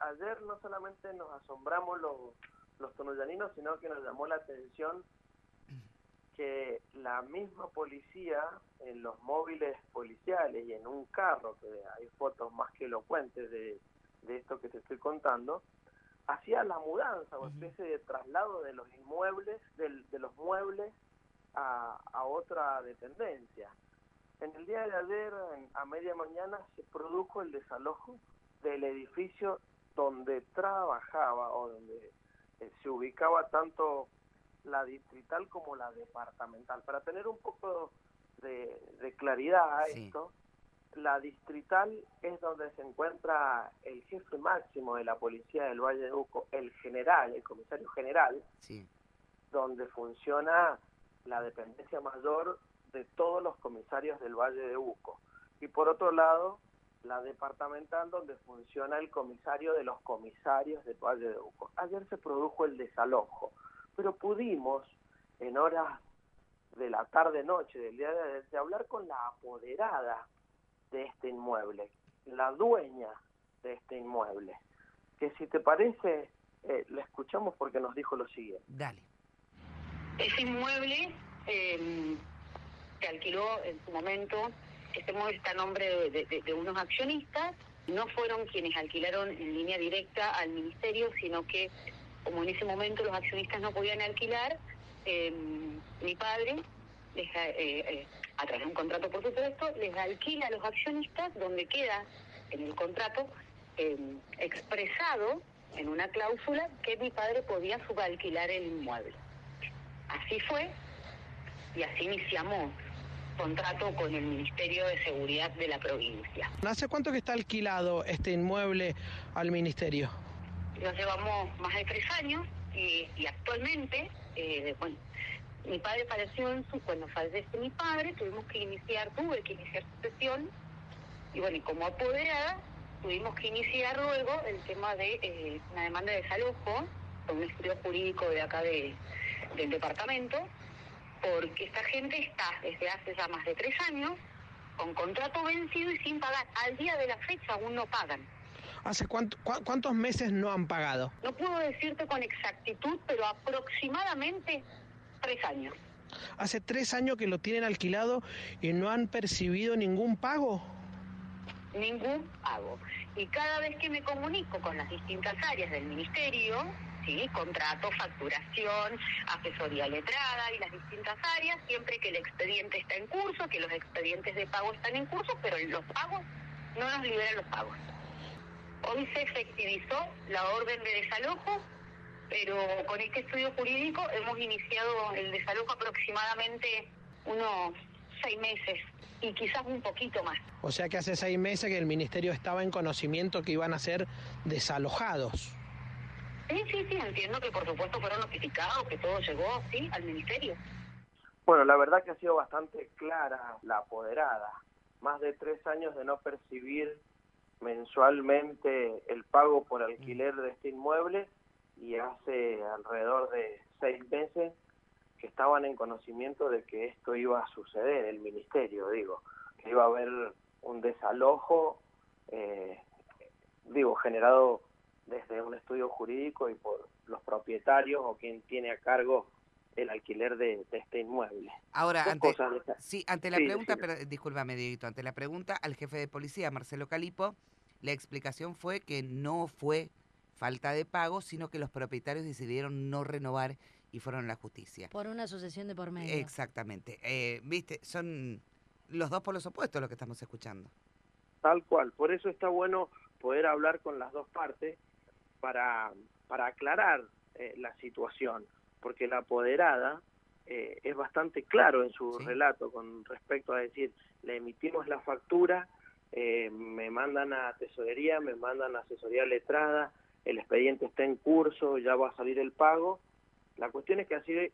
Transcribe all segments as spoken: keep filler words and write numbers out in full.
ayer no solamente nos asombramos los, los tunuyaninos, sino que nos llamó la atención que la misma policía, en los móviles policiales y en un carro, que hay fotos más que elocuentes de, de esto que te estoy contando, hacía la mudanza o especie de traslado de los inmuebles, del, de los muebles a, a otra dependencia. En el día de ayer, en, a media mañana, se produjo el desalojo del edificio donde trabajaba o donde eh, se ubicaba tanto la distrital como la departamental. Para tener un poco de, de claridad a Sí. esto, la distrital es donde se encuentra el jefe máximo de la policía del Valle de Uco, el general, el comisario general, Sí. donde funciona la dependencia mayor de todos los comisarios del Valle de Uco. Y por otro lado, la departamental, donde funciona el comisario de los comisarios del Valle de Uco. Ayer se produjo el desalojo, pero pudimos, en horas de la tarde-noche del día de ayer, de hablar con la apoderada de este inmueble, la dueña de este inmueble, que si te parece, eh, la escuchamos porque nos dijo lo siguiente. Dale. Ese inmueble eh, se alquiló en su momento, este inmueble está a nombre de, de, de unos accionistas, no fueron quienes alquilaron en línea directa al ministerio, sino que como en ese momento los accionistas no podían alquilar, eh, mi padre, les, eh, eh, a través de un contrato por supuesto, les alquila a los accionistas donde queda en el contrato eh, expresado en una cláusula que mi padre podía subalquilar el inmueble. Así fue, y así iniciamos contrato con el Ministerio de Seguridad de la provincia. ¿Hace cuánto que está alquilado este inmueble al ministerio? Nos llevamos más de tres años y, y actualmente, eh, bueno, mi padre falleció en su, cuando fallece mi padre, tuvimos que iniciar, tuve que iniciar sucesión, y bueno, y como apoderada, tuvimos que iniciar luego el tema de eh, una demanda de desalojo, con un estudio jurídico de acá de, del departamento, porque esta gente está desde hace ya más de tres años con contrato vencido y sin pagar. Al día de la fecha aún no pagan. ¿Hace cuánto, cu cuántos meses no han pagado? No puedo decirte con exactitud, pero aproximadamente tres años. ¿Hace tres años que lo tienen alquilado y no han percibido ningún pago? Ningún pago. Y cada vez que me comunico con las distintas áreas del ministerio, sí, contrato, facturación, asesoría letrada y las distintas áreas, siempre que el expediente está en curso, que los expedientes de pago están en curso, pero los pagos no nos liberan los pagos. Hoy se efectivizó la orden de desalojo, pero con este estudio jurídico hemos iniciado el desalojo aproximadamente unos seis meses y quizás un poquito más. O sea que hace seis meses que el ministerio estaba en conocimiento que iban a ser desalojados. Sí, sí, sí, entiendo que por supuesto fueron notificados, que todo llegó, sí, al ministerio. Bueno, la verdad que ha sido bastante clara la apoderada. Más de tres años de no percibir mensualmente el pago por alquiler de este inmueble y hace alrededor de seis meses que estaban en conocimiento de que esto iba a suceder, el ministerio, digo, que iba a haber un desalojo, eh, digo, generado desde un estudio jurídico y por los propietarios o quien tiene a cargo el alquiler de, de este inmueble. Ahora, Dos ante, cosas de esta- sí, ante la sí, pregunta, decime. pero, discúlpame, Dieguito, ante la pregunta al jefe de policía, Marcelo Calipo, la explicación fue que no fue falta de pago, sino que los propietarios decidieron no renovar y fueron a la justicia. Por una sucesión de por medio. Exactamente. Eh, Viste, son los dos polos opuestos lo que estamos escuchando. Tal cual, por eso está bueno poder hablar con las dos partes para, para aclarar eh, la situación, porque la apoderada eh, es bastante claro en su Sí. relato con respecto a decir, le emitimos la factura, eh, me mandan a tesorería, me mandan a asesoría letrada, el expediente está en curso, ya va a salir el pago. La cuestión es que así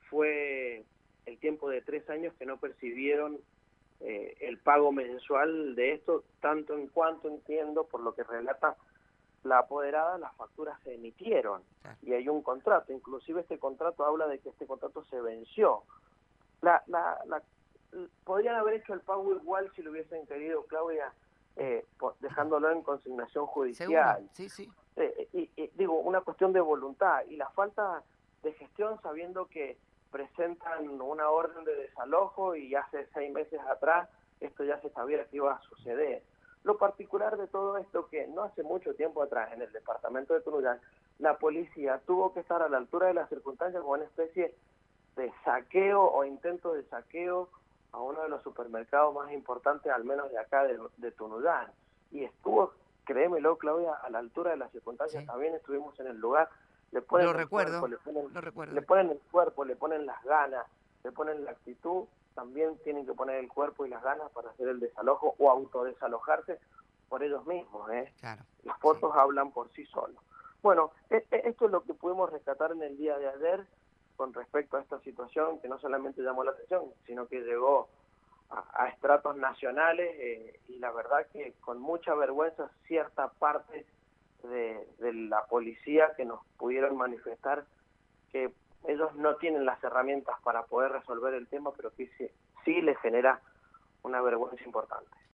fue el tiempo de tres años que no percibieron eh, el pago mensual de esto, tanto en cuanto entiendo, por lo que relata la apoderada, las facturas se emitieron Claro. y hay un contrato, inclusive este contrato habla de que este contrato se venció. La, la, la, podrían haber hecho el pago igual si lo hubiesen querido, Claudia, eh, por, dejándolo en consignación judicial. ¿Seguro? Sí, sí. eh, y, y digo, una cuestión de voluntad y la falta de gestión, sabiendo que presentan una orden de desalojo y hace seis meses atrás esto ya se sabía que iba a suceder. Lo particular de todo esto que no hace mucho tiempo atrás en el departamento de Tunuyán la policía tuvo que estar a la altura de las circunstancias con una especie de saqueo o intento de saqueo a uno de los supermercados más importantes, al menos de acá de, de Tunuyán. Y estuvo, créemelo, Claudia, a la altura de las circunstancias. Sí. También estuvimos en el lugar. Le ponen lo el recuerdo, cuerpo, le ponen, lo recuerdo. Le ponen el cuerpo, le ponen las ganas, le ponen la actitud. También tienen que poner el cuerpo y las ganas para hacer el desalojo o autodesalojarse por ellos mismos. ¿eh? Claro, las fotos sí. hablan por sí solos. Bueno, esto es lo que pudimos rescatar en el día de ayer con respecto a esta situación que no solamente llamó la atención, sino que llegó a, a estratos nacionales eh, y la verdad que con mucha vergüenza cierta parte de, de la policía que nos pudieron manifestar que ellos no tienen las herramientas para poder resolver el tema, pero que sí, sí les genera una vergüenza importante.